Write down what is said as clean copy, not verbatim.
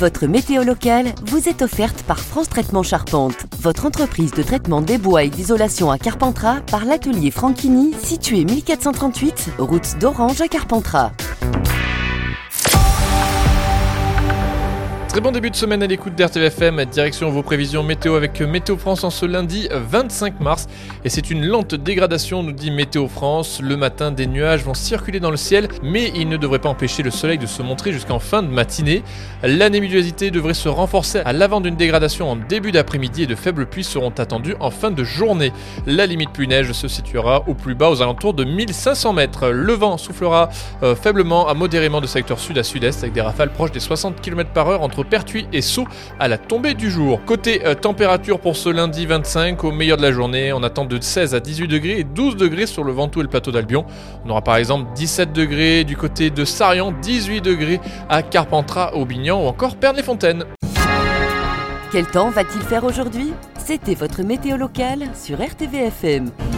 Votre météo locale vous est offerte par France Traitement Charpente, votre entreprise de traitement des bois et d'isolation à Carpentras par l'atelier Franchini, situé 1438, route d'Orange à Carpentras. Très bon début de semaine à l'écoute d'RTVFM, direction vos prévisions météo avec Météo France en ce lundi 25 mars. Et c'est une lente dégradation, nous dit Météo France. Le matin, des nuages vont circuler dans le ciel, mais ils ne devraient pas empêcher le soleil de se montrer jusqu'en fin de matinée. La nébuleusité devrait se renforcer à l'avant d'une dégradation en début d'après-midi et de faibles pluies seront attendues en fin de journée. La limite pluie-neige se situera au plus bas aux alentours de 1500 mètres. Le vent soufflera faiblement à modérément de secteur sud à sud-est avec des rafales proches des 60 km/h entre Pertuis et Sceaux à la tombée du jour. Côté température pour ce lundi 25, au meilleur de la journée, on attend de 16 à 18 degrés et 12 degrés sur le Ventoux et le plateau d'Albion. On aura par exemple 17 degrés du côté de Sarrian, 18 degrés à Carpentras, Aubignan ou encore Pernes-les-Fontaines. Quel temps va-t-il faire aujourd'hui ? C'était votre météo locale sur RTVFM.